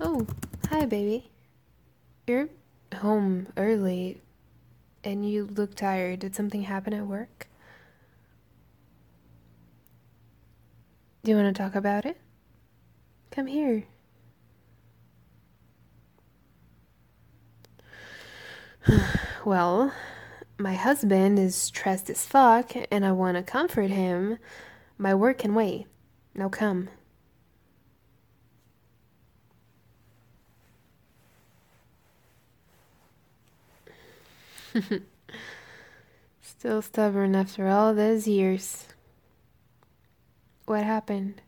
Oh, hi, baby. You're home early and you look tired. Did something happen at work? Do you want to talk about it? Come here. Well, my husband is stressed as fuck and I want to comfort him. My work can wait. Now come. Still stubborn after all those years. What happened?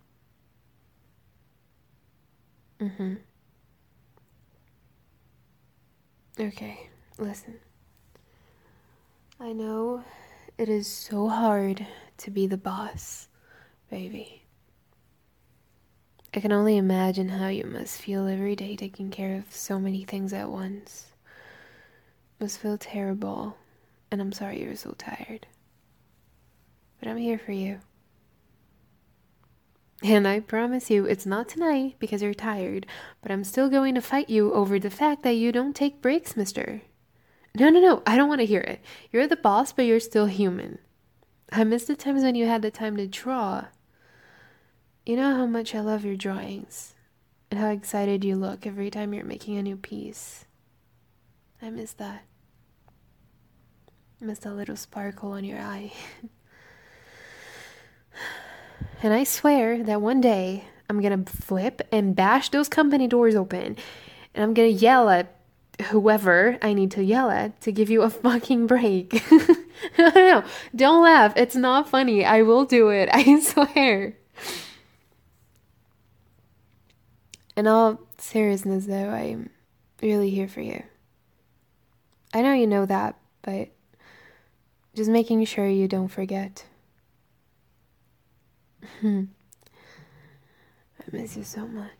Mm-hmm. Okay, listen. I know it is so hard to be the boss, baby. I can only imagine how you must feel every day taking care of so many things at once. It must feel terrible, and I'm sorry you're so tired. But I'm here for you. And I promise you, it's not tonight because you're tired, but I'm still going to fight you over the fact that you don't take breaks, mister. No, I don't want to hear it. You're the boss, but you're still human. I miss the times when you had the time to draw. You know how much I love your drawings, and how excited you look every time you're making a new piece. I miss that. I miss that little sparkle on your eye. And I swear that one day I'm gonna flip and bash those company doors open. And I'm gonna yell at whoever I need to yell at to give you a fucking break. No, don't laugh. It's not funny. I will do it. I swear. In all seriousness, though, I'm really here for you. I know you know that, but just making sure you don't forget. I miss you so much.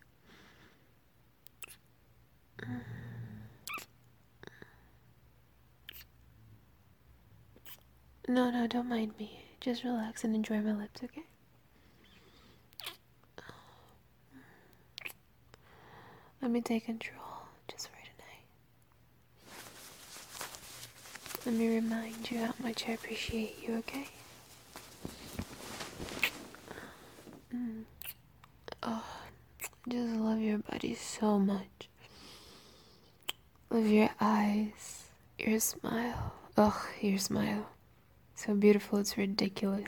No, don't mind me. Just relax and enjoy my lips, okay? Let me take control just for tonight. Let me remind you how much I appreciate you, okay? Oh, I just love your body so much. Love your eyes, your smile. Oh, your smile. So beautiful, it's ridiculous.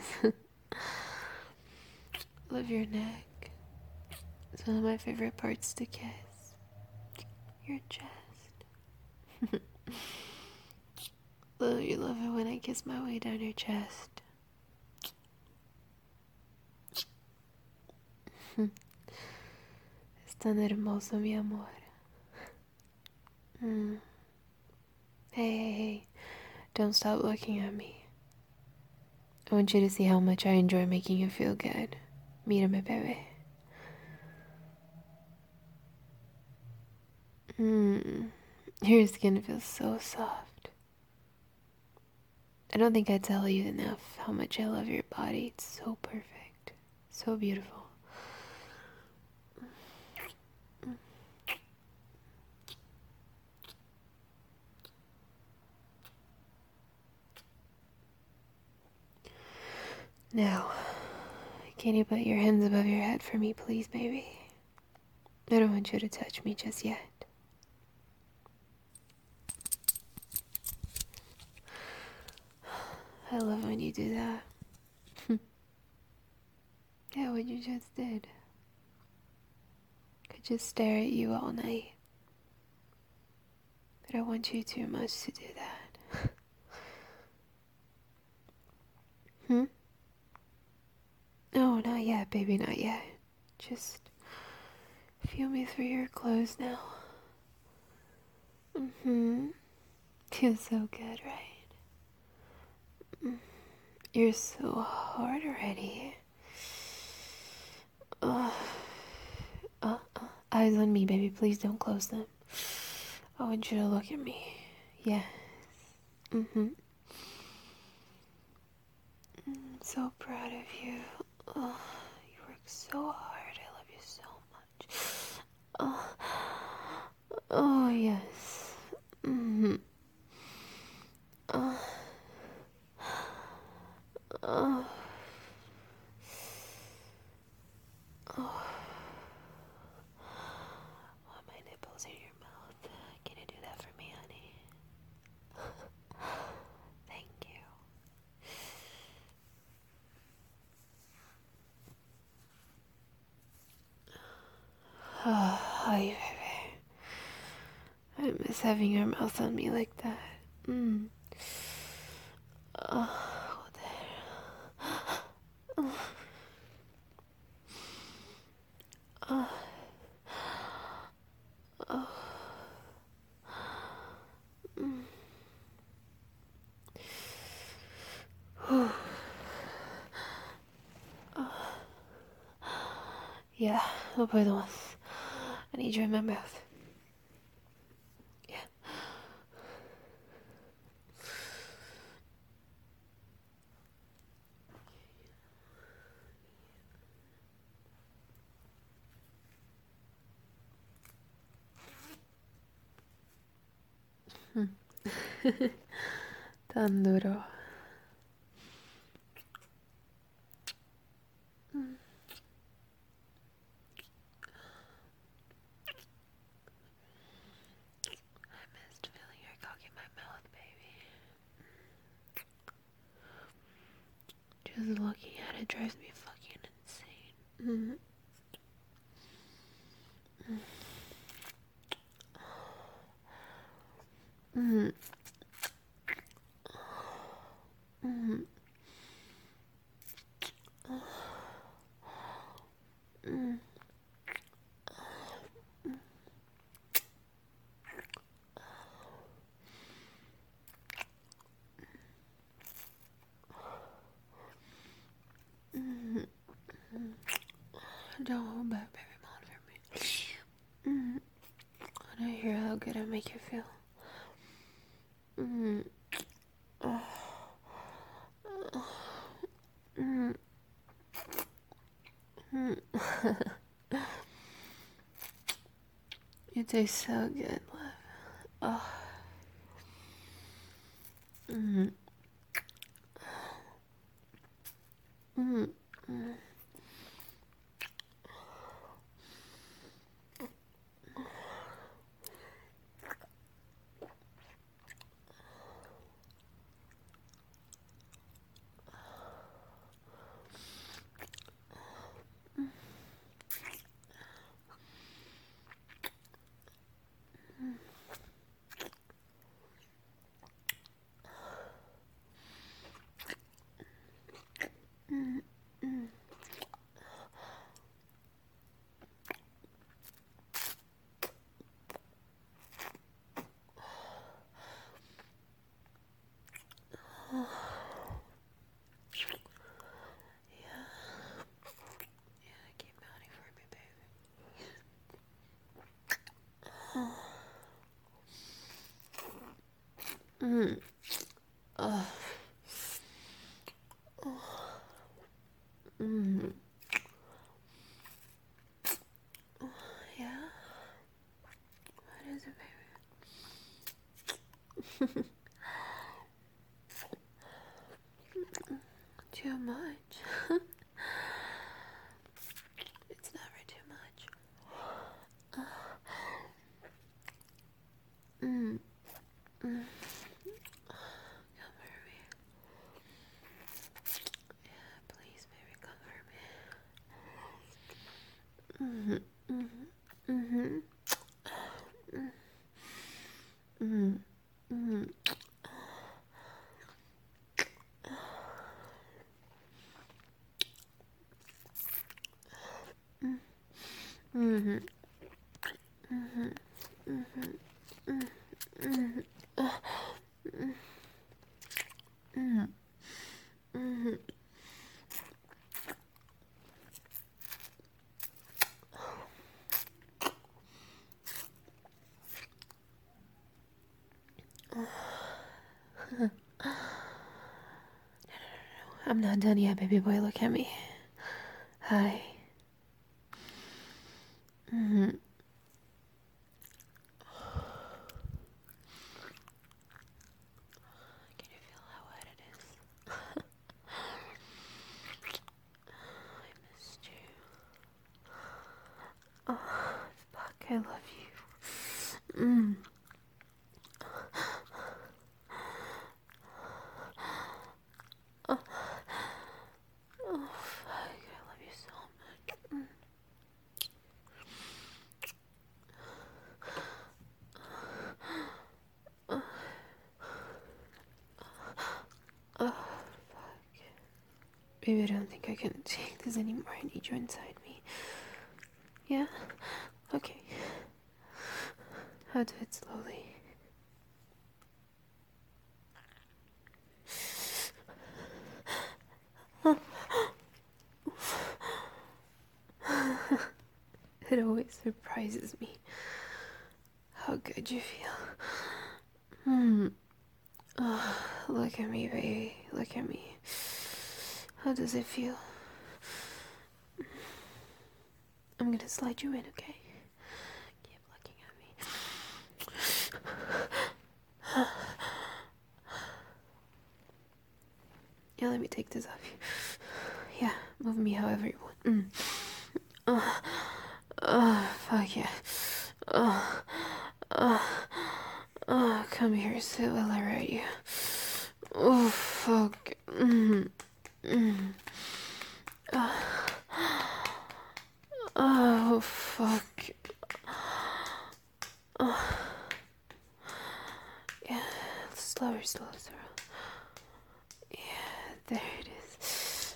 Love your neck. It's one of my favorite parts to kiss. Your chest. Oh, you love it when I kiss my way down your chest. Es tan hermoso, mi amor. Hey. Don't stop looking at me. I want you to see how much I enjoy making you feel good. Mírame, bebé. Your skin feels so soft. I don't think I tell you enough how much I love your body. It's so perfect. So beautiful. Now, can you put your hands above your head for me, please, baby? I don't want you to touch me just yet. I love when you do that. Yeah, what you just did. Could just stare at you all night. But I want you too much to do that. No, not yet, baby, not yet. Just feel me through your clothes now. Feels so good, right? You're so hard already. Eyes on me, baby. Please don't close them. I want you to look at me. Yes. I'm so proud of you. You work so hard. I love you so much. yes. Mm-hmm. Oh, oh, oh. Want my nipples in your mouth? Can you do that for me, honey? Thank you. Oh, hi, baby. I miss having your mouth on me like that. Mm. Oh, there. Oh, oh. Mm. Yeah, they'll be the ones. I need you in my mouth. Yeah. Tan duro. Mm. I missed feeling your cock in my mouth, baby. Just looking at it drives me fucking insane. Mm. Mm. Mm. Mm. Don't hold back, baby, mom, for me. Mm. I don't hear how good I make you feel. Mm. Oh. Mm. Mm. It tastes so good, love. Oh. Mm. Mm. Mm. Mm. Mm. Oh. Yeah. Yeah, keep mounting for me, baby. Mm. Oh. Mm. Yeah. What is it, baby? Too much. It's never too much. Mm. Mm. Comfort me. Yeah, please, baby, comfort me. Mm-hmm. Mm-hmm. Mm-hmm. Mm-hmm. Mm-hmm. Mm-hmm. Mm-hmm. Mm-hmm. Mm-hmm. Mm-hmm. I'm not done yet, baby boy. Look at me. Hi. Mm-hmm. I love you. Mm. Oh, oh, fuck. I love you so much. Mm. Oh, baby, I don't think I can take this anymore. I need you inside me. Yeah? Okay. I'll do it slowly. It always surprises me how good you feel. Oh, look at me, baby. Look at me. How does it feel? I'm gonna slide you in, okay? Keep looking at me. Yeah, let me take this off you. Yeah, move me however you want. Fuck yeah. Come here, sit while I ride you. Oh, fuck. Oh, fuck. Yeah, slower. Yeah, there it is.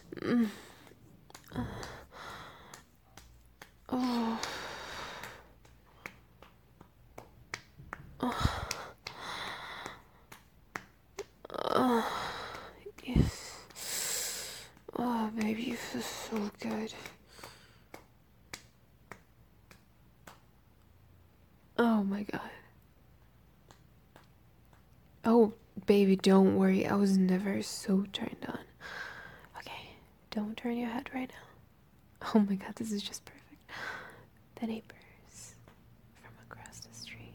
Oh. Yes. Oh, baby, you feel so good. Oh my god. Oh, baby, don't worry. I was never so turned on. Okay, don't turn your head right now. Oh my god, this is just perfect. The neighbors from across the street.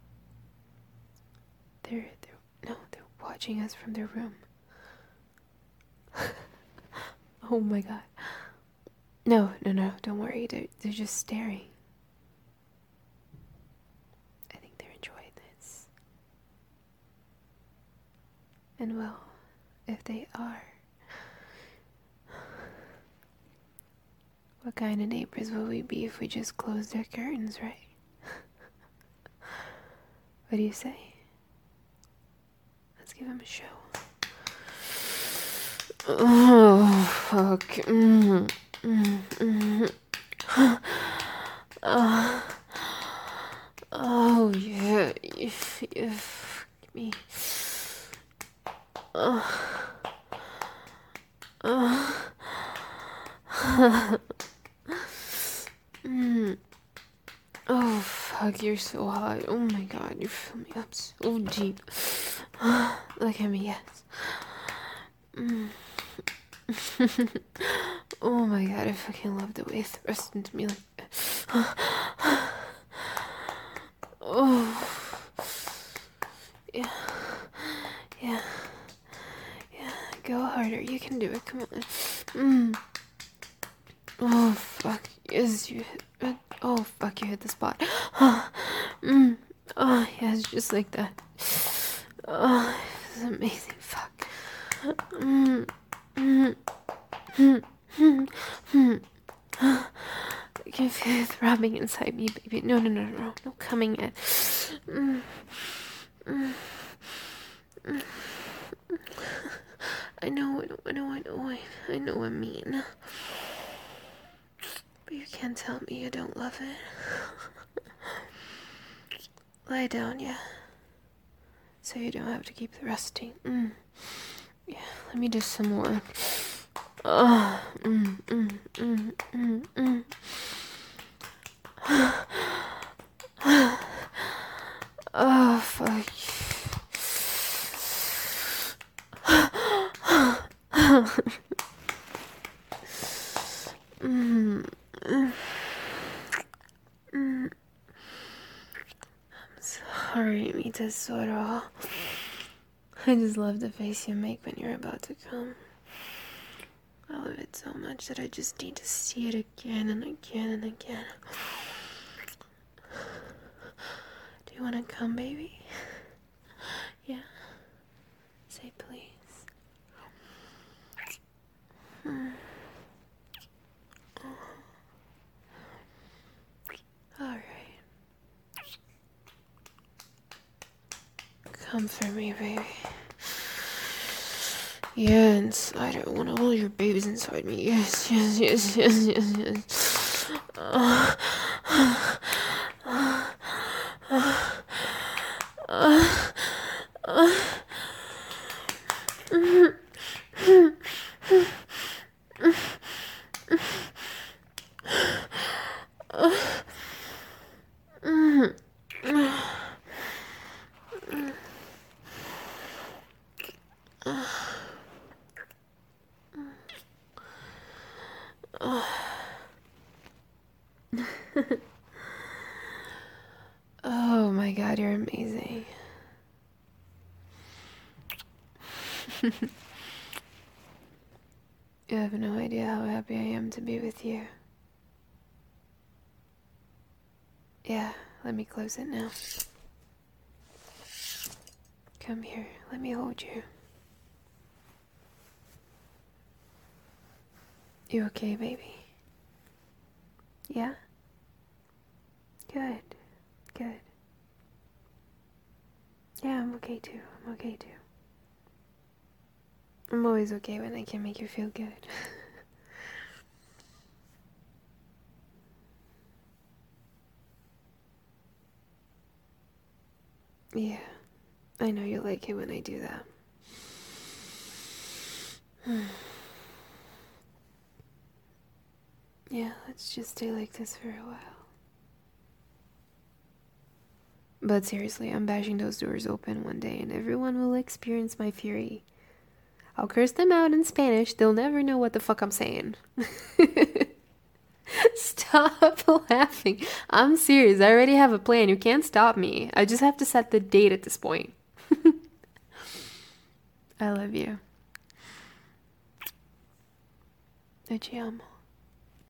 They're watching us from their room. Oh my god. No, don't worry. They're just staring. I think they're enjoying this. And well, if they are, what kind of neighbors will we be if we just close their curtains, right? What do you say? Let's give them a show. Oh, fuck. Oh, yeah. Give me. Oh, fuck, you're so hot. Oh my god, you fill me up so deep. Look at me, yes. Oh my god, I fucking love the way it thrust into me like that. Oh. Yeah. Go harder, you can do it, come on. Oh, fuck, yes, you hit it. Oh, fuck, you hit the spot. Oh, yes, just like that. Oh, this is amazing, fuck. I can feel it throbbing inside me, baby. No, coming in. I know I mean. But you can't tell me you don't love it. Lie down, yeah. So you don't have to keep thrusting. Yeah, let me do some more. Oh, oh, fuck. I'm sorry, mi tesoro. I just love the face you make when you're about to come. I love it so much that I just need to see it again and again and again. Come, baby. Yeah. Say please. Alright. Come for me, baby. Yeah, inside. I want all your babies inside me. Yes, yes, yes, yes, yes, yes. Oh my god, you're amazing. You have no idea how happy I am to be with you. Yeah, let me close it now. Come here, let me hold you. You okay, baby? Yeah? Good, good. Yeah, I'm okay too. I'm okay too. I'm always okay when I can make you feel good. Yeah, I know you like it when I do that. Yeah, let's just stay like this for a while. But seriously, I'm bashing those doors open one day and everyone will experience my fury. I'll curse them out in Spanish, they'll never know what the fuck I'm saying. Stop laughing. I'm serious, I already have a plan. You can't stop me. I just have to set the date at this point. I love you. Te amo.